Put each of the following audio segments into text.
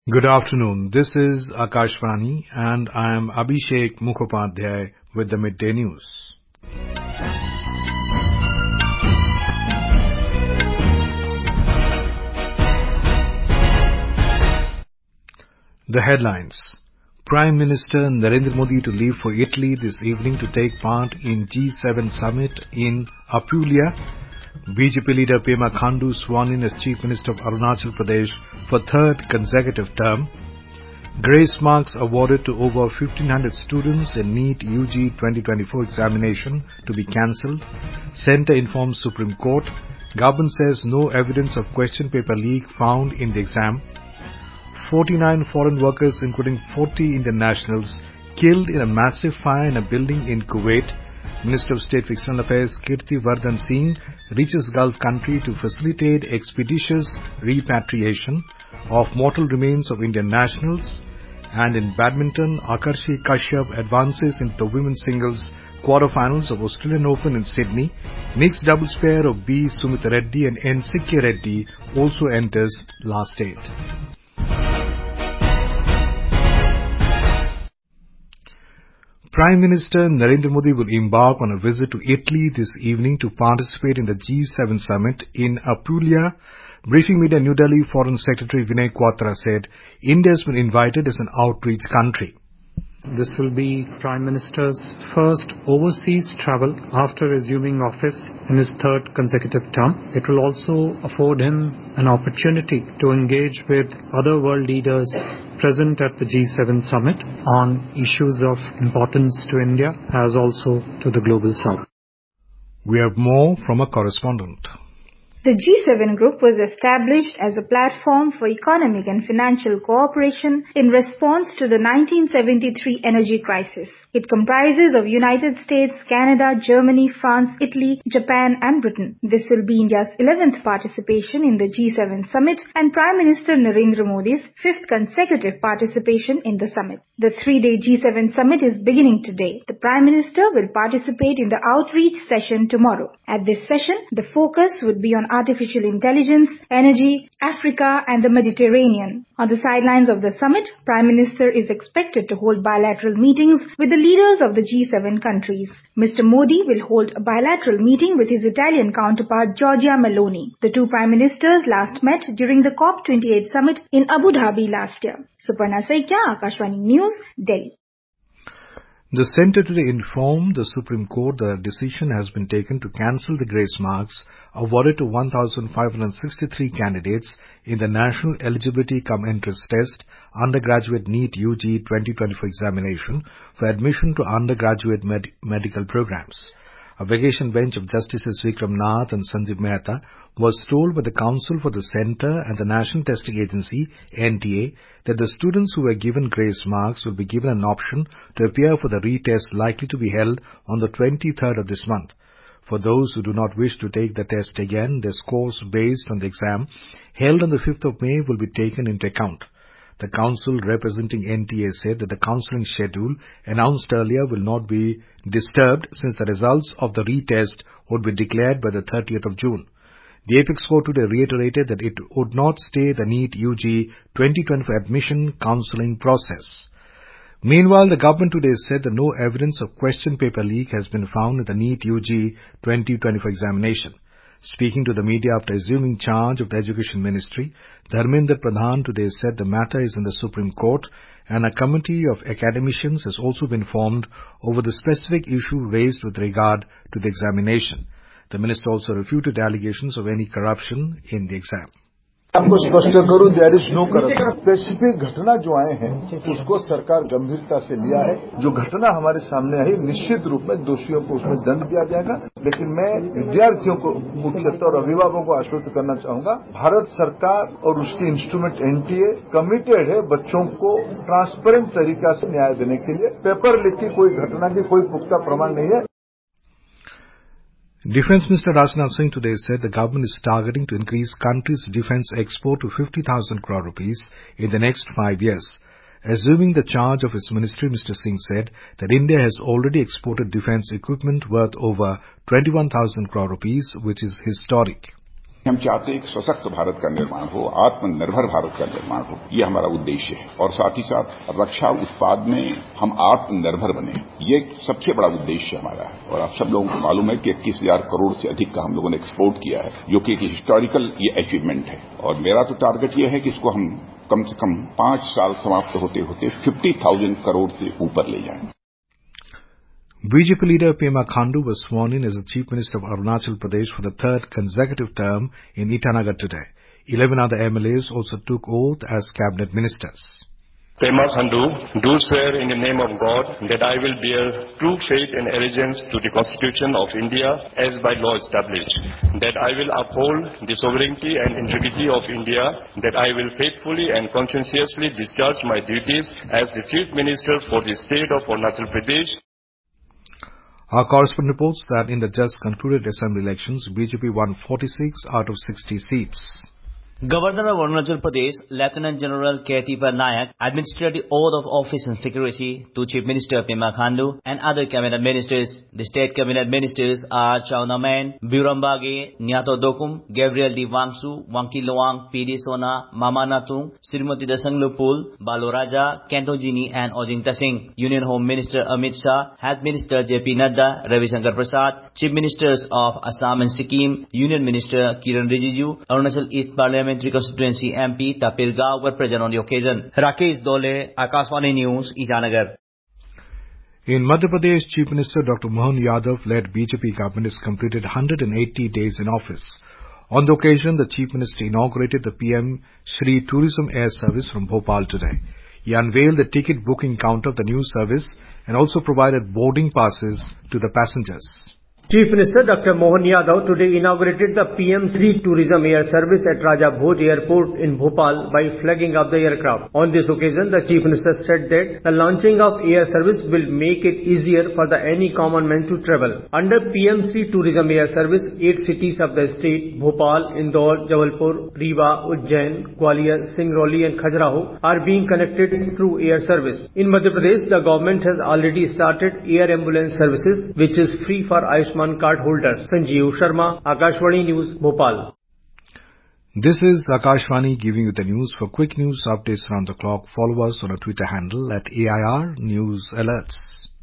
Good afternoon. This is Akashvani and I am Abhishek Mukhopadhyay with the Midday News. The headlines. Prime Minister Narendra Modi to leave for Italy this evening to take part in G7 summit in Apulia. BJP leader Pema Khandu sworn in as Chief Minister of Arunachal Pradesh for third consecutive term. Grace marks awarded to over 1,500 students in NEET UG 2024 examination to be cancelled. Centre informs Supreme Court. Government says no evidence of question paper leak found in the exam. 49 foreign workers including 40 Indian nationals killed in a massive fire in a building in Kuwait. Minister of State for External Affairs Kirti Vardhan Singh reaches Gulf country to facilitate expeditious repatriation of mortal remains of Indian nationals. And in badminton, Akarshi Kashyap advances into the women's singles quarterfinals of Australian Open in Sydney. Mixed doubles pair of B. Sumita Reddy and N. Sikki Reddy also enters last 8. Prime Minister Narendra Modi will embark on a visit to Italy this evening to participate in the G7 summit in Apulia. Briefing media in New Delhi, Foreign Secretary Vinay Quatra said India has been invited as an outreach country. This will be Prime Minister's first overseas travel after assuming office in his third consecutive term. It will also afford him an opportunity to engage with other world leaders present at the G7 summit on issues of importance to India as also to the global south. We have more from a correspondent. The G7 group was established as a platform for economic and financial cooperation in response to the 1973 energy crisis. It comprises of United States, Canada, Germany, France, Italy, Japan and Britain. This will be India's 11th participation in the G7 summit and Prime Minister Narendra Modi's 5th consecutive participation in the summit. The 3-day G7 summit is beginning today. The Prime Minister will participate in the outreach session tomorrow. At this session, the focus would be on artificial intelligence, energy, Africa and the Mediterranean. On the sidelines of the summit, Prime Minister is expected to hold bilateral meetings with the leaders of the G7 countries. Mr. Modi will hold a bilateral meeting with his Italian counterpart Giorgia Meloni. The two Prime Ministers last met during the COP28 summit in Abu Dhabi last year. Suparna Saikia, Akashvani News, Delhi. The centre today informed the Supreme Court that a decision has been taken to cancel the grace marks awarded to 1,563 candidates in the National Eligibility cum Entrance Test Undergraduate NEET UG 2024 examination for admission to undergraduate medical programs. A vacation bench of Justices Vikram Nath and Sanjeev Mehta was told by the Council for the Centre and the National Testing Agency, NTA, that the students who were given grace marks will be given an option to appear for the retest likely to be held on the 23rd of this month. For those who do not wish to take the test again, their scores based on the exam held on the 5th of May will be taken into account. The council representing NTA said that the counselling schedule announced earlier will not be disturbed since the results of the retest would be declared by the 30th of June. The Apex Court today reiterated that it would not stay the NEET UG 2024 admission counselling process. Meanwhile, the government today said that no evidence of question paper leak has been found in the NEET UG 2024 examination. Speaking to the media after assuming charge of the Education Ministry, Dharmendra Pradhan today said the matter is in the Supreme Court and a committee of academicians has also been formed over the specific issue raised with regard to the examination. The minister also refuted allegations of any corruption in the exam. आपको स्पष्ट करूं, there is no corruption. Specific घटना जो आए हैं उसको सरकार गंभीरता से लिया है. जो घटना हमारे सामने आई निश्चित रूप में दोषियों को उसमें दंड दिया जाएगा. लेकिन मैं विद्यार्थियों को मुख्यतः और अभिभावकों को आश्वस्त करना चाहूंगा, भारत सरकार और उसकी इंस्ट्रूमेंट एनटीए कमिटेड है बच्चों को ट्रांसपेरेंट तरीका से न्याय देने के लिए. पेपर लीक की कोई घटना की कोई पुख्ता प्रमाण नहीं है. Defence Minister Rajnath Singh today said the government is targeting to increase country's defence export to 50,000 crore rupees in the next 5 years. Assuming the charge of his ministry, Mr. Singh said that India has already exported defence equipment worth over 21,000 crore rupees, which is historic. हम चाहते हैं एक सशक्त भारत का निर्माण हो, आत्मनिर्भर भारत का निर्माण हो, ये हमारा उद्देश्य है। और साथ ही साथ रक्षा उत्पाद में हम आत्मनिर्भर बने, ये सबसे बड़ा उद्देश्य हमारा है। और आप सब लोगों को मालूम है कि 21,000 करोड़ से अधिक का हम लोगों ने एक्सपोर्ट किया है, जो कि एक हिस्टोरिकल ये अचीवमेंट है। और मेरा तो टारगेट ये है कि इसको हम कम से कम 5 साल समाप्त होते होते 50,000 करोड़ से ऊपर ले जाएं। BJP leader Pema Khandu was sworn in as the Chief Minister of Arunachal Pradesh for the third consecutive term in Itanagar today. 11 other MLAs also took oath as cabinet ministers. Pema Khandu, do swear in the name of God that I will bear true faith and allegiance to the Constitution of India as by law established, that I will uphold the sovereignty and integrity of India, that I will faithfully and conscientiously discharge my duties as the Chief Minister for the state of Arunachal Pradesh. Our correspondent reports that in the just concluded assembly elections, BJP won 46 out of 60 seats. Governor of Arunachal Pradesh, Lieutenant General K.T. Nayak, administered the oath of office and secrecy to Chief Minister Pema Khandu and other cabinet ministers. The state cabinet ministers are Chawna Man, Birambage, Nyato Dokum, Gabriel D. Wangsu, Wangki Loang, P.D. Sona, Mama Natung, Srimati Dasanglupul, Balu Raja, Kentojini and Ojingta Singh. Union Home Minister Amit Shah, Health Minister J.P. Nadda, Ravi Shankar Prasad, Chief Ministers of Assam and Sikkim, Union Minister Kiran Rijiju, Arunachal East Parliament Constituency MP Tapir Gao were present on the occasion. Rakesh Dole, Akashvani News, Itanagar. In Madhya Pradesh, Chief Minister Dr. Mohan Yadav led BJP government has completed 180 days in office. On the occasion, the Chief Minister inaugurated the PM Shri Tourism Air Service from Bhopal today. He unveiled the ticket booking counter of the new service and also provided boarding passes to the passengers. Chief Minister Dr. Mohan Yadav today inaugurated the PM Shri Tourism Air Service at Raja Bhoj Airport in Bhopal by flagging up the aircraft. On this occasion, the Chief Minister said that the launching of air service will make it easier for any common man to travel. Under PM Shri Tourism Air Service, 8 cities of the state, Bhopal, Indore, Jabalpur, Rewa, Ujjain, Gwalior, Singrauli and Khajuraho are being connected through air service. In Madhya Pradesh, the government has already started air ambulance services, which is free for Ayushman card holders. Sanjeev Sharma, Akashvani News, Bhopal. This is Akashvani giving you the news. For quick news updates around the clock, follow us on our Twitter handle at AIR News Alerts.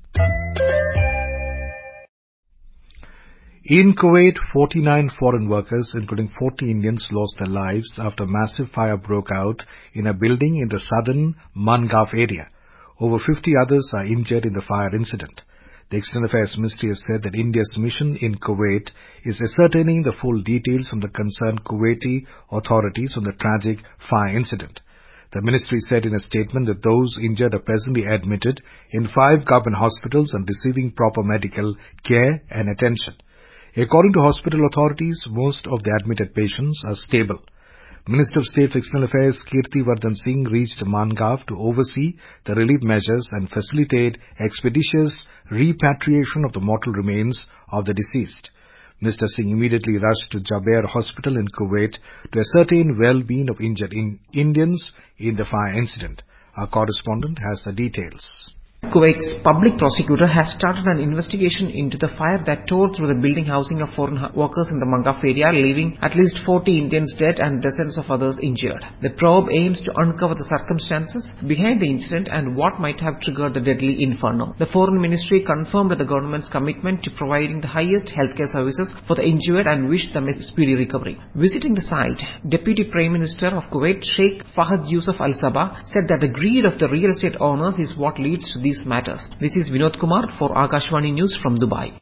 In Kuwait, 49 foreign workers, including 40 Indians, lost their lives after a massive fire broke out in a building in the southern Mangaf area. Over 50 others are injured in the fire incident. The External Affairs Ministry has said that India's mission in Kuwait is ascertaining the full details from the concerned Kuwaiti authorities on the tragic fire incident. The ministry said in a statement that those injured are presently admitted in 5 government hospitals and receiving proper medical care and attention. According to hospital authorities, most of the admitted patients are stable. Minister of State for External Affairs Kirti Vardhan Singh reached Mangaf to oversee the relief measures and facilitate expeditious repatriation of the mortal remains of the deceased. Mr. Singh immediately rushed to Jaber Hospital in Kuwait to ascertain well-being of injured Indians in the fire incident. Our correspondent has the details. Kuwait's public prosecutor has started an investigation into the fire that tore through the building housing of foreign workers in the Mangaf area, leaving at least 40 Indians dead and dozens of others injured. The probe aims to uncover the circumstances behind the incident and what might have triggered the deadly inferno. The Foreign Ministry confirmed the government's commitment to providing the highest healthcare services for the injured and wished them a speedy recovery. Visiting the site, Deputy Prime Minister of Kuwait, Sheikh Fahad Yusuf Al Sabah, said that the greed of the real estate owners is what leads to these matters. This is Vinod Kumar for Akashvani News from Dubai.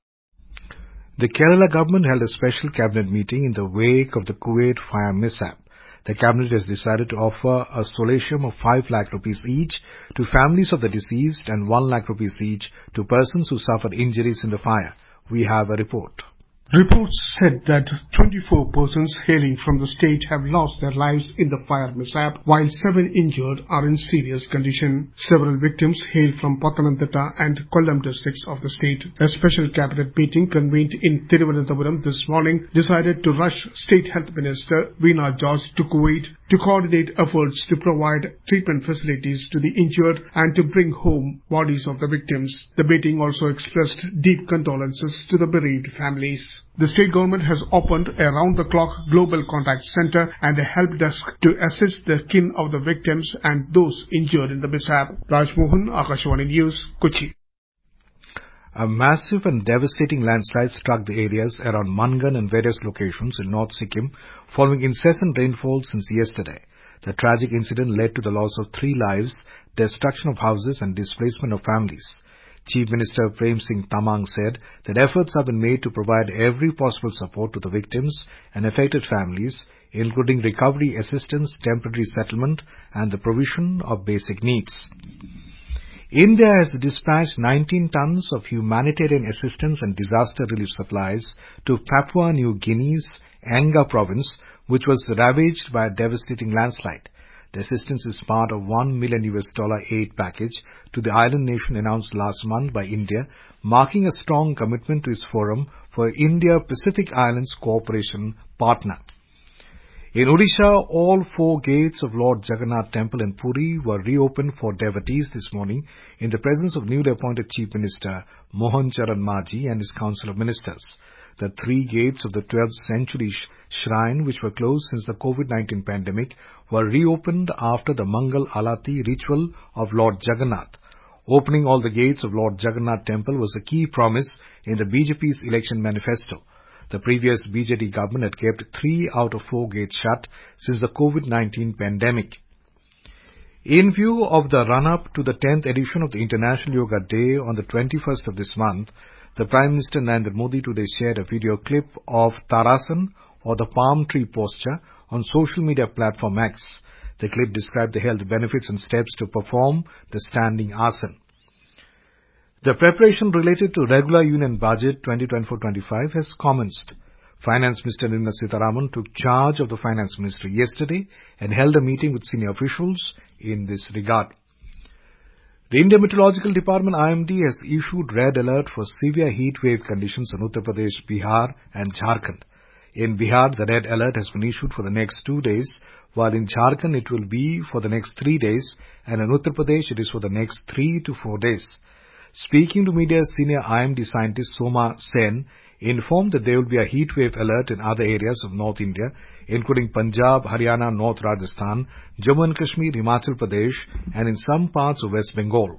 The Kerala government held a special cabinet meeting in the wake of the Kuwait fire mishap. The cabinet has decided to offer a solatium of 5 lakh rupees each to families of the deceased and 1 lakh rupees each to persons who suffered injuries in the fire. We have a report. Reports said that 24 persons hailing from the state have lost their lives in the fire mishap, while 7 injured are in serious condition. Several victims hail from Pathanamthitta and Kollam districts of the state. A special cabinet meeting convened in Thiruvananthapuram this morning decided to rush State Health Minister Veena George to Kuwait to coordinate efforts to provide treatment facilities to the injured and to bring home bodies of the victims. The meeting also expressed deep condolences to the bereaved families. The state government has opened a round-the-clock global contact center and a help desk to assist the kin of the victims and those injured in the mishap. Raj Mohan, Akashvani News, Kochi. A massive and devastating landslide struck the areas around Mangan and various locations in North Sikkim following incessant rainfall since yesterday. The tragic incident led to the loss of 3 lives, destruction of houses and displacement of families. Chief Minister Prem Singh Tamang said that efforts have been made to provide every possible support to the victims and affected families, including recovery assistance, temporary settlement and the provision of basic needs. India has dispatched 19 tons of humanitarian assistance and disaster relief supplies to Papua New Guinea's Anga province, which was ravaged by a devastating landslide. The assistance is part of $1 million aid package to the island nation announced last month by India, marking a strong commitment to its Forum for India-Pacific Islands Cooperation partner. In Odisha, all 4 gates of Lord Jagannath Temple in Puri were reopened for devotees this morning in the presence of newly appointed Chief Minister Mohan Charan Majhi and his Council of Ministers. The 3 gates of the 12th century shrine, which were closed since the COVID-19 pandemic, were reopened after the Mangal Alati ritual of Lord Jagannath. Opening all the gates of Lord Jagannath Temple was a key promise in the BJP's election manifesto. The previous BJD government had kept 3 out of 4 gates shut since the COVID-19 pandemic. In view of the run-up to the 10th edition of the International Yoga Day on the 21st of this month, the Prime Minister Narendra Modi today shared a video clip of Tarasan, or the palm tree posture, on social media platform X. The clip described the health benefits and steps to perform the standing asana. The preparation related to regular Union Budget 2024-25 has commenced. Finance Minister Nirmala Sitharaman took charge of the Finance Ministry yesterday and held a meeting with senior officials in this regard. The Indian Meteorological Department IMD has issued red alert for severe heat wave conditions in Uttar Pradesh, Bihar and Jharkhand. In Bihar, the red alert has been issued for the next 2 days, while in Jharkhand it will be for the next 3 days, and in Uttar Pradesh it is for the next 3 to 4 days. Speaking to media, senior IMD scientist Soma Sen informed that there will be a heat wave alert in other areas of North India, including Punjab, Haryana, North Rajasthan, Jammu and Kashmir, Himachal Pradesh, and in some parts of West Bengal.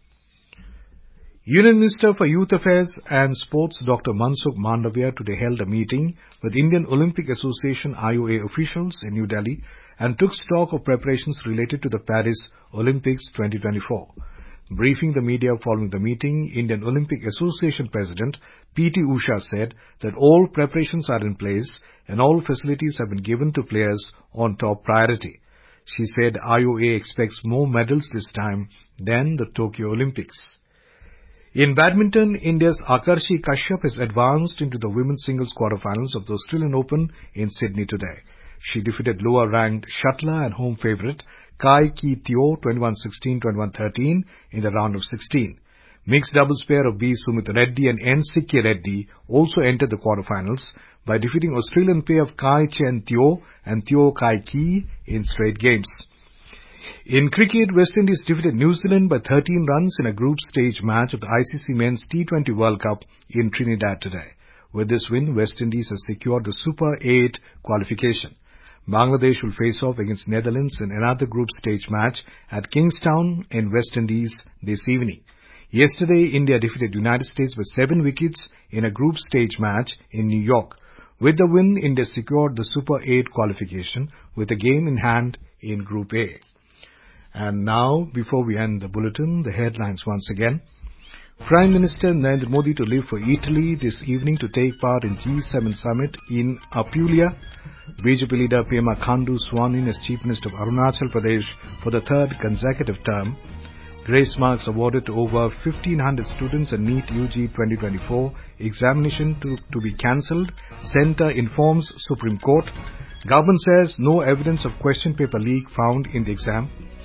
Union Minister for Youth Affairs and Sports Dr. Mansukh Mandavia today held a meeting with Indian Olympic Association IOA officials in New Delhi and took stock of preparations related to the Paris Olympics 2024. Briefing the media following the meeting, Indian Olympic Association President P.T. Usha said that all preparations are in place and all facilities have been given to players on top priority. She said IOA expects more medals this time than the Tokyo Olympics. In badminton, India's Akarshi Kashyap has advanced into the women's singles quarterfinals of the Australian Open in Sydney today. She defeated lower-ranked shuttler and home favourite Kai Ki Teo 21-16, 21-13 in the round of 16. Mixed doubles pair of B. Sumit Reddy and N. Sikki Reddy also entered the quarterfinals by defeating Australian pair of Kai Chen Teo and Teo Kai Ki in straight games. In cricket, West Indies defeated New Zealand by 13 runs in a group stage match of the ICC Men's T20 World Cup in Trinidad today. With this win, West Indies has secured the Super 8 qualification. Bangladesh will face off against Netherlands in another group stage match at Kingstown in West Indies this evening. Yesterday, India defeated United States by 7 wickets in a group stage match in New York. With the win, India secured the Super 8 qualification with a game in hand in Group A. And now, before we end the bulletin, the headlines once again. Prime Minister Narendra Modi to leave for Italy this evening to take part in G7 summit in Apulia. BJP leader Pema Khandu sworn in as Chief Minister of Arunachal Pradesh for the 3rd consecutive term. Grace marks awarded to over 1,500 students in NEET UG 2024 examination to be cancelled. Centre informs Supreme Court. Government says no evidence of question paper leak found in the exam.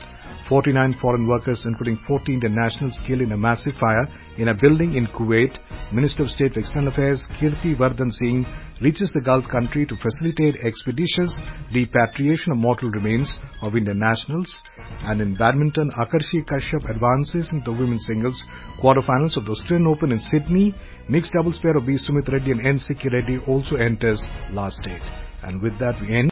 49 foreign workers, including 40 Indian nationals, killed in a massive fire in a building in Kuwait. Minister of State for External Affairs Kirti Vardhan Singh reaches the Gulf country to facilitate expeditious repatriation of mortal remains of Indian nationals. And in badminton, Akarshi Kashyap advances into the women's singles quarterfinals of the Australian Open in Sydney. Mixed doubles pair of B. Sumit Reddy and N. Sikki Reddy also enters last stage. And with that we end